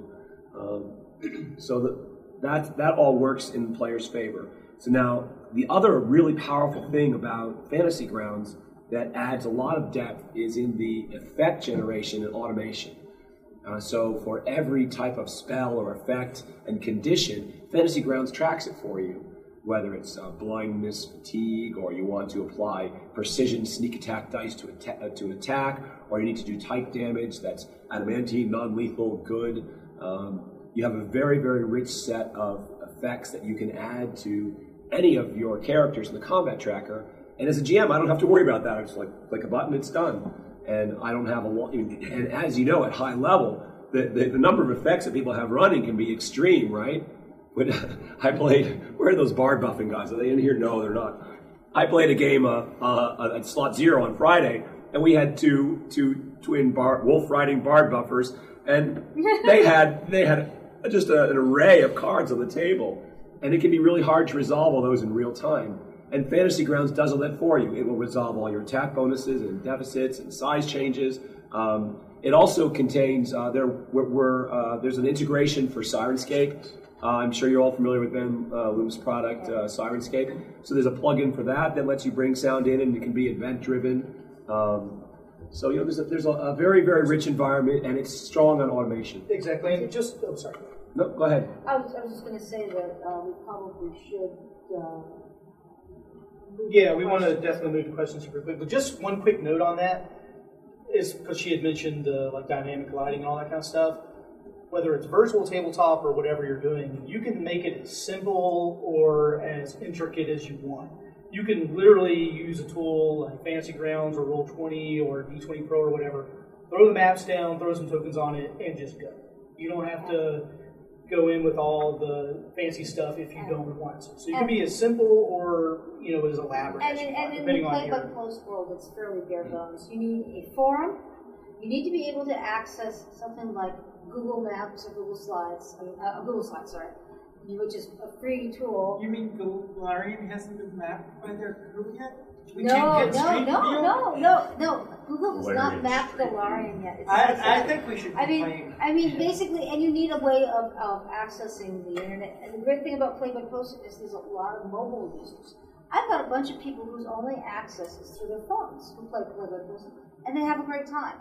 Um, so the, that that all works in the player's favor. So now the other really powerful thing about Fantasy Grounds that adds a lot of depth is in the effect generation and automation. Uh, so for every type of spell or effect and condition, Fantasy Grounds tracks it for you. Whether it's uh, blindness, fatigue, or you want to apply precision sneak attack dice to, atta- to an attack, or you need to do type damage that's adamantine, non-lethal, good. Um, you have a very, very rich set of effects that you can add to any of your characters in the combat tracker. And as a G M, I don't have to worry about that. I just like click a button, it's done. And I don't have a lot. And as you know, at high level, the, the, the number of effects that people have running can be extreme, right? When I played, where are those bard buffing guys? Are they in here? No, they're not. I played a game uh, uh, at Slot Zero on Friday, and we had two two twin bar, wolf riding bard buffers, and they had they had just a, an array of cards on the table, and it can be really hard to resolve all those in real time. And Fantasy Grounds does all that for you. It will resolve all your attack bonuses and deficits and size changes. Um, it also contains uh, there we're, we're, uh, there's an integration for Sirenscape. Uh, I'm sure you're all familiar with Ben uh, Loom's product, uh, Sirenscape. So there's a plugin for that that lets you bring sound in, and it can be event-driven. Um, so you know, there's a, there's a, a very, very rich environment, and it's strong on automation. Exactly, and just oh, sorry. No, go ahead. I was, I was just going to say that uh, we probably should. Uh, yeah, we want to definitely move to questions super quick. But just one quick note on that is because she had mentioned uh, like dynamic lighting and all that kind of stuff. Whether it's virtual tabletop or whatever you're doing, you can make it as simple or as intricate as you want. You can literally use a tool like Fantasy Grounds or Roll twenty or D twenty Pro or whatever, throw the maps down, throw some tokens on it, and just go. You don't have to go in with all the fancy stuff if you don't want to. So you can be as simple or, you know, as elaborate and as you in, want, and in depending the on play by your... close world, it's fairly bare bones. You need a forum. You need to be able to access something like Google Maps or Google Slides. I mean, uh, Google Slides, sorry, which is a free tool. You mean Golarion hasn't been mapped by their crew yet? We no, can't get no, Street no, View? no, no, no. Google has Where not is mapped Street Golarion yet. It's, I, it's I not- think we should. I mean, complain. I mean, basically, and you need a way of, of accessing the internet. And the great thing about Play by Post is there's a lot of mobile users. I've got a bunch of people whose only access is through their phones who play Play by Post, and they have a great time.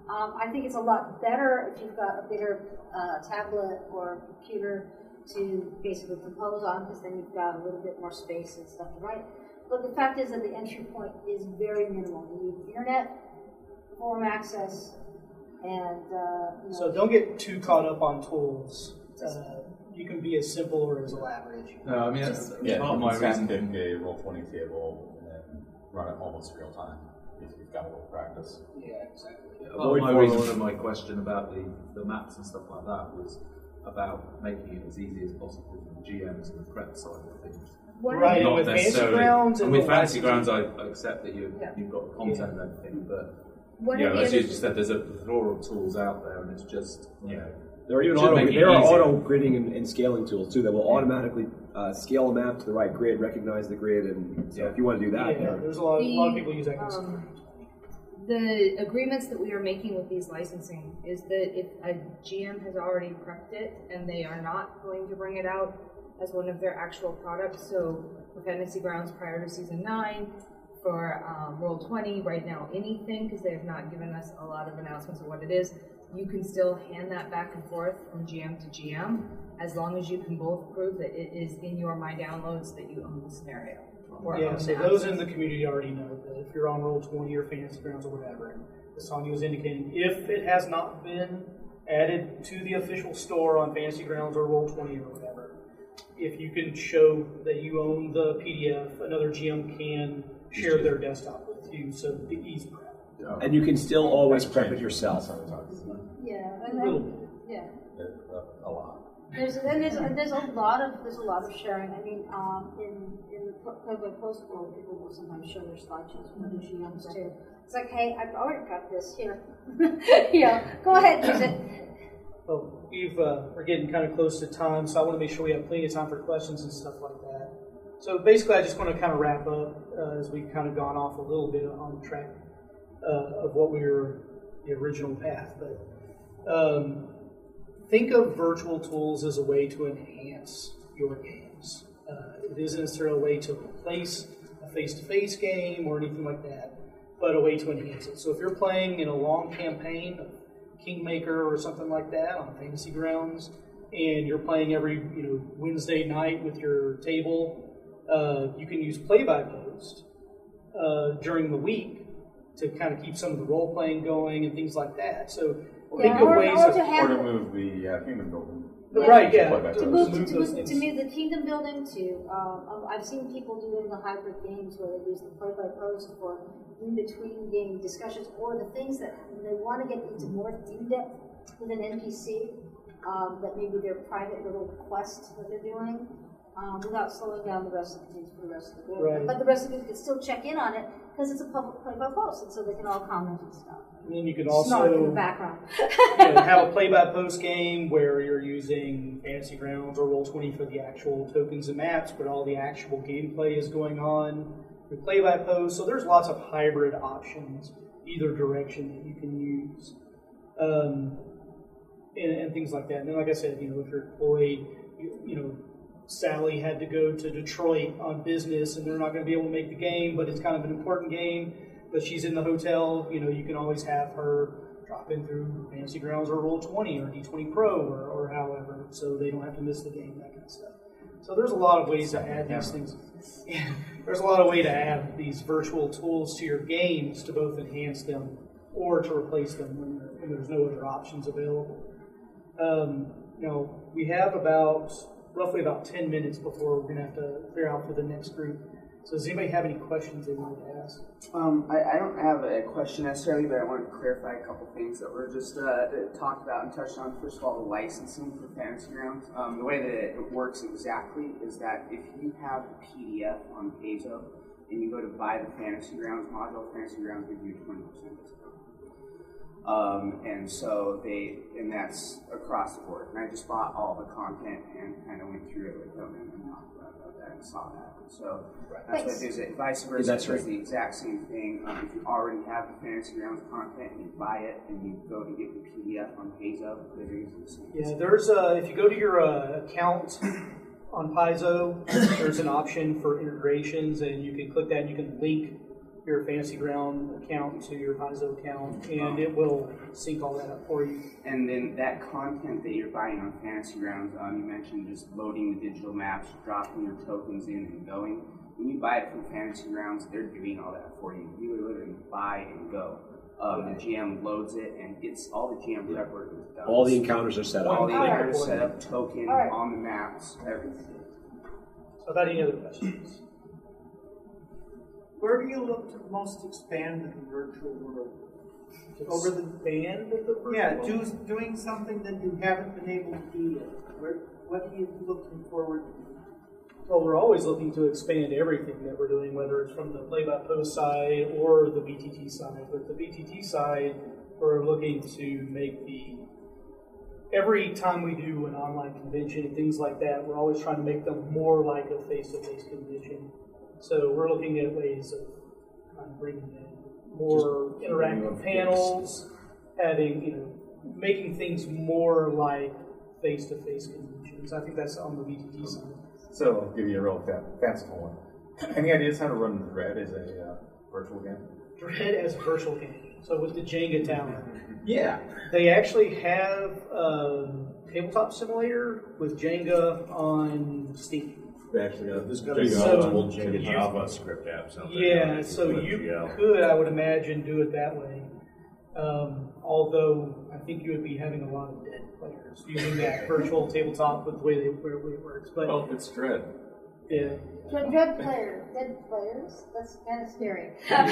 Um, I think it's a lot better if you've got a bigger uh, tablet or computer to basically compose on, because then you've got a little bit more space and stuff to write. But the fact is that the entry point is very minimal. You need internet, forum access, and uh, you know, So don't get too caught up on tools. Uh, you can be as simple or as elaborate as you No, I mean, Just- yeah, part of my my reason- reason pick a roll twenty table and then run it almost real time if you've got a little practice. Yeah, exactly. Well, my reason for my question about the, the maps and stuff like that was about making it as easy as possible for the G Ms and the prep side of things. What Right, Not and with Fantasy necessarily- Grounds and and with the Fantasy licensing- Grounds, I, I accept that you, Yeah. you've got the content and everything, but One you of know, the as you other- just said, there's a plethora of tools out there, and it's just, you know, There are even should auto, make it there are easier. auto gridding and, and scaling tools too that will automatically uh, scale a map to the right grid, recognize the grid, and so if you want to do that, Yeah, there- there's a lot, a lot of people use that kind of stuff. Um, the agreements that we are making with these licensing is that if a G M has already prepped it and they are not going to bring it out as one of their actual products, so for Fantasy Grounds prior to season nine, for um, Roll twenty right now, anything, because they have not given us a lot of announcements of what it is, you can still hand that back and forth from G M to G M as long as you can both prove that it is in your My Downloads that you own the scenario. Or Yeah, own so the those assets. in the community already know that if you're on Roll twenty or Fantasy Grounds or whatever, as Sonia was indicating, if it has not been added to the official store on Fantasy Grounds or Roll twenty or whatever, if you can show that you own the P D F, another G M can share their desktop with you, so the ease prep. and you can still always prep it yourself. yeah, A and little then, yeah. A lot. There's and there's and there's a lot of there's a lot of sharing. I mean, um, in in the play by post world, people will sometimes show their slideshows with other G Ms too. It's like, hey, I've already got this here. Yeah, go ahead, use it. Well, we've, uh, we're getting kind of close to time, so I want to make sure we have plenty of time for questions and stuff like that. So basically, I just want to kind of wrap up uh, as we've kind of gone off a little bit on track uh, of what we were, the original path. But um, think of virtual tools as a way to enhance your games. Uh, it isn't necessarily a way to replace a face-to-face game or anything like that, but a way to enhance it. So if you're playing in a long campaign of Kingmaker or something like that on Fantasy Grounds, and you're playing every you know Wednesday night with your table, uh, you can use play-by-post uh, during the week to kind of keep some of the role-playing going and things like that. So think Yeah, of or- ways or of... to have- Or to move the uh, human building. Right, yeah. Play by To post. move, to, move to, those move, things. to move the kingdom building to, um, I've seen people doing the hybrid games where they use the play-by-post for in-between game discussions, or the things that they want to get into more in-depth with an N P C, um, that maybe their private little quest that they're doing, um, without slowing down the rest of the games for the rest of the group. Right. But the rest of you can still check in on it, because it's a public play-by-post, and so they can all comment and stuff. And then you can Snark in the also background. you know, have a play-by-post game where you're using Fantasy Grounds or Roll twenty for the actual tokens and maps, but all the actual gameplay is going on with play-by-post. So there's lots of hybrid options, either direction that you can use, um, and, and things like that. And then, like I said, you know, if you're employed, you, you know, Sally had to go to Detroit on business, and they're not going to be able to make the game, but it's kind of an important game. But she's in the hotel, you know, you can always have her drop in through Fantasy Grounds or Roll twenty or D twenty Pro or, or however, so they don't have to miss the game, that kind of stuff. So there's a lot of ways to add these things. Yeah, there's a lot of ways to add these virtual tools to your games to both enhance them or to replace them when, when there's no other options available. Um, you know, we have about roughly about ten minutes before we're going to have to clear out for the next group. So does anybody have any questions they wanted to ask? Um, I, I don't have a question necessarily, but I wanted to clarify a couple things that were just uh, talked about and touched on. First of all, the licensing for Fantasy Grounds. Um, the way that it works exactly is that if you have the P D F on Paizo and you go to buy the Fantasy Grounds module, Fantasy Grounds gives you a twenty percent discount. Um, and so they, and that's across the board. And I just bought all the content and kind of went through it with them and, and talked about that and saw that. So that's what it is. It vice versa. That's It's right. the exact same thing. Um, if you already have the Fantasy Grounds content and you buy it and you go to get the P D F on Paizo, they're using the same. Yeah, there's uh, if you go to your uh, account on Paizo, there's an option for integrations, and you can click that and you can link your Fantasy Ground account to your Paizo account, and it will sync all that up for you. And then that content that you're buying on Fantasy Grounds, um, you mentioned just loading the digital maps, dropping your tokens in, and going. When you buy it from Fantasy Grounds, they're doing all that for you. You would literally buy and go. Um, the G M loads it and gets all the G M prep work is done. All the encounters are set up. All the All encounters right. set up, token All right. on the maps, everything. So, about any other questions? Where do you look to most expand the virtual world? Over the band of the virtual yeah, world? do, doing something that you haven't been able to do yet. Where, what are you looking forward to? Well, we're always looking to expand everything that we're doing, whether it's from the play-by-post side or the B T T side. But the B T T side, we're looking to make the every time we do an online convention, things like that, we're always trying to make them more like a face-to-face convention. So we're looking at ways of kind of bringing in more Just interactive panels, having, you know, making things more like face-to-face conventions. I think that's on the B T T side. So I'll give you a real fa- fanciful one. Any ideas how to run Dread as a uh, virtual game? Dread as a virtual game. So with the Jenga Tower. Yeah. They actually have a tabletop simulator with Jenga on Steam. They actually got There's got got to be So- multiple Jenga JavaScript apps out there. Yeah, so you could, I would imagine, do it that way. Um, although I think you would be having a lot of dead players using that virtual tabletop with the way, they, where it works. But well, it's Dread. Yeah. Dread, dread player, dead players. That's kind of scary.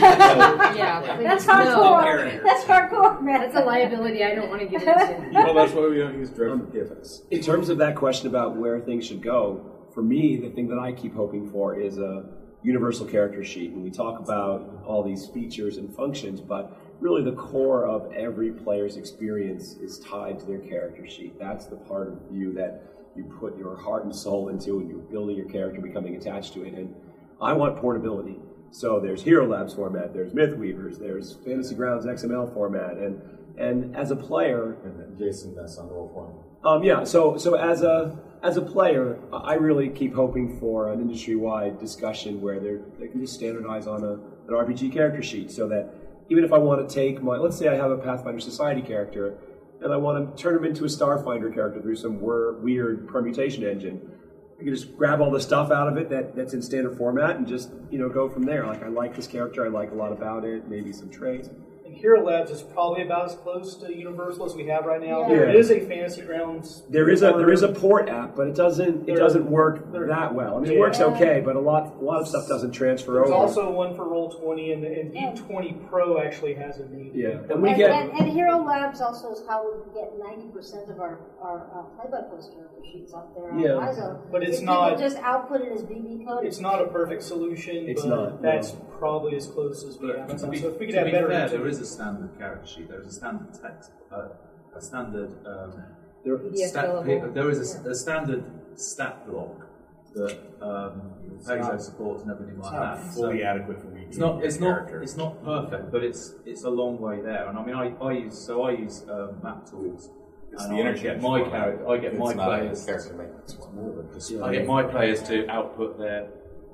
Yeah. That's No. hardcore. That's hardcore, man. That's a liability I don't want to get into. Well, that's why we don't use Dread for G F S. In terms of that question about where things should go, for me, the thing that I keep hoping for is a universal character sheet. And we talk about all these features and functions, but really the core of every player's experience is tied to their character sheet. That's the part of you that you put your heart and soul into, and you're building your character, becoming attached to it. And I want portability. So there's Hero Labs format, there's Mythweavers, there's Fantasy Grounds X M L format, and and as a player, and then Jason, that's on roll one. Um, yeah. So so as a as a player, I really keep hoping for an industry-wide discussion where they they can just standardize on a an R P G character sheet, so that even if I want to take my, let's say I have a Pathfinder Society character, and I want to turn him into a Starfinder character through some wor- weird permutation engine, I can just grab all the stuff out of it that, that's in standard format and just, you know, go from there. Like, I like this character, I like a lot about it, maybe some traits. And Hero Labs is probably about as close to Universal as we have right now. Yeah. There is a Fantasy Grounds. There is a there is a port app, but it doesn't it There- doesn't work there- that well. I mean, it Yeah. works okay, but a lot a lot of stuff doesn't transfer There's over. also one for Roll twenty, and, and D twenty Pro actually has a native. Yeah, And, and we get and, and Hero Labs also is how we get ninety percent of our, our uh, play-by-post character sheets up there on Yeah. Paizo. But it's If not- People just output it as B B code. It's not a perfect solution, It's but not, that's no. probably as close as we have. But to now. be, So if we could to have be better fair, answers- there is a standard character sheet. There is a standard text, uh, a standard. Um, there, P D F stat, available. there is a, a standard stat block that um, Paizo supports and everything like not that. fully So adequate for me. It's not. It's not. It's not perfect, but it's it's a long way there. And I mean, I, I use so I use um, map tools. It's and the I interchange get my format. character. I get It's my not a players. character maintenance one. More of a display. I get my players to output their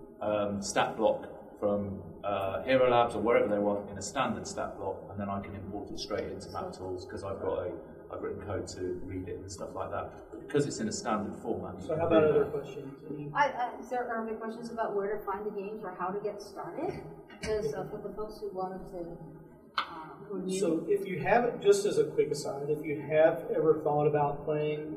um, stat block from uh, Hero Labs or wherever they want in a standard stat block, and then I can import it straight into Map Tools because I've got a I've written code to read it and stuff like that. But because it's in a standard format. you So can how do about that. other questions? Any- I, I, is there are there questions about where to find the games or how to get started? Because uh, for the folks who wanted to, uh, who are new. So if you haven't, just as a quick aside, if you have ever thought about playing,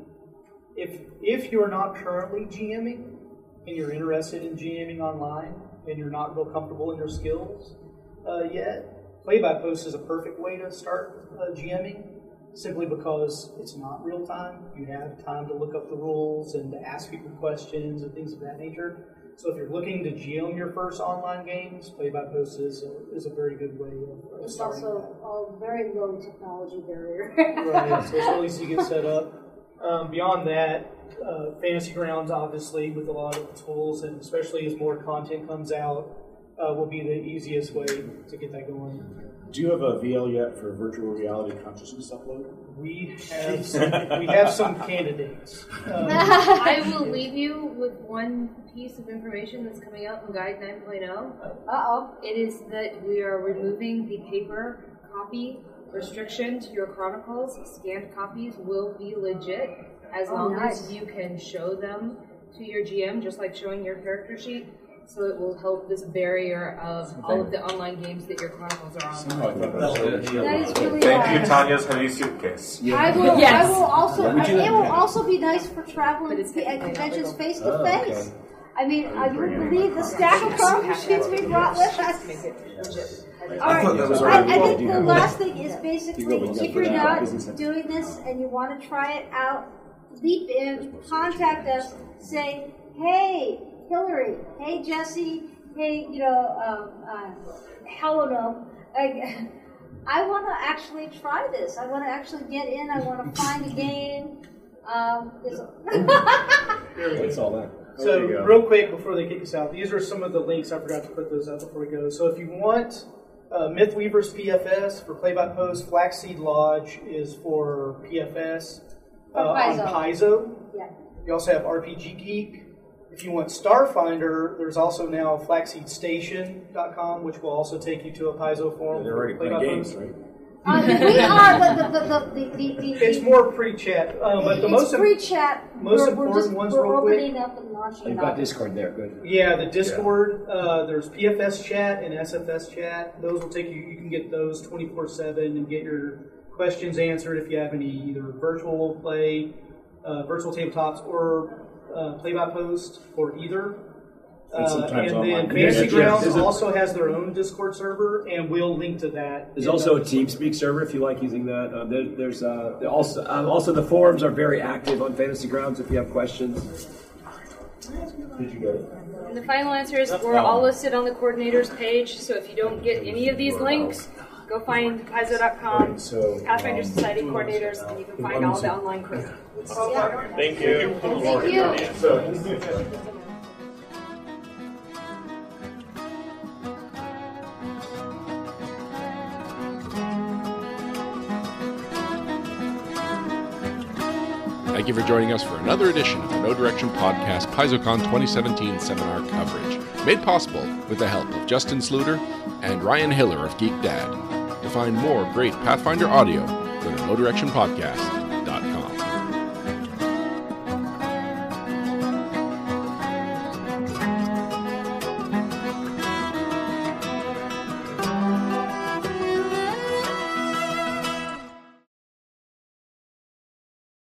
if if you're not currently GMing and you're interested in GMing online and you're not real comfortable in your skills uh, yet, Play-by-Post is a perfect way to start uh, GMing, simply because it's not real time. You have time to look up the rules and to ask people questions and things of that nature. So if you're looking to G M your first online games, Play-by-Post is a, is a very good way of uh, It's starting that. also a very low technology barrier. Right, so it's really easy to get set up. Um, beyond that, uh, Fantasy Grounds, obviously, with a lot of tools, and especially as more content comes out, uh, will be the easiest way to get that going. Do you have a V L yet for virtual reality consciousness upload? We have some, we have some candidates. Um, I will leave you with one piece of information that's coming out from Guide nine point oh. Uh-oh. It is that we are removing the paper copy restriction to your Chronicles. Scanned copies will be legit as Oh, long nice. as you can show them to your G M, just like showing your character sheet. So it will help this barrier of all of the online games that your Chronicles are on. That is really Thank you, nice. Tanya's heavy suitcase. I will. Yes. I will also. Yeah, we do I, that, it will yeah. also be nice for traveling it's at technically not conventions legal. face to Oh, face. okay. I mean, I wouldn't believe the stack of card sheets we brought with us. Make it legit. All right. thought that was I, already I well think the done. last thing is You go basically, with if the you're not business center. doing this and you want to try it out, leap in, contact us, say, hey, Hillary, hey, Jesse, hey, you know, um, uh, Helena, like, I want to actually try this. I want to actually get in. I want to find a game. Um, it's What's all that? So, There you go. real quick before they kick us out, these are some of the links. I forgot to put those up before we go. So, if you want uh, Mythweaver's P F S for Play by Post, Flaxseed Lodge is for P F S uh, Or on Paizo. Paizo. yeah. You also have R P G Geek. If you want Starfinder, there's also now flaxseed station dot com, which will also take you to a Paizo forum. They're for already Play playing by games, Post. right? Uh, we are, but the, the, the, the, the, the It's more pre-chat, uh, but the it's most pre-chat. most we're, important we're just, ones we're real quick. opening up and launching You've it got up. Discord there, good. Yeah, the Discord, uh, there's P F S chat and S F S chat. Those will take you, you can get those twenty-four seven and get your questions answered if you have any either virtual play, uh, virtual tabletops, or uh, play by post, or either. And Uh, sometimes and online. then Fantasy Yeah, Grounds there's a- also has their own Discord server, and we'll link to that. There's in also a the- TeamSpeak server if you like using that. Uh, there, there's uh, there also um, also the forums are very active on Fantasy Grounds if you have questions. Did you get it? And the final answer is we're all listed on the coordinators page, so if you don't get any of these links, go find Paizo dot com, So, Pathfinder um, Society coordinators, and you can find all the online crew. Thank you. Thank you. Thank you for joining us for another edition of the No Direction Podcast PaizoCon twenty seventeen seminar coverage, made possible with the help of Justin Sluter and Ryan Hiller of Geek Dad. To find more great Pathfinder audio, go to no direction podcast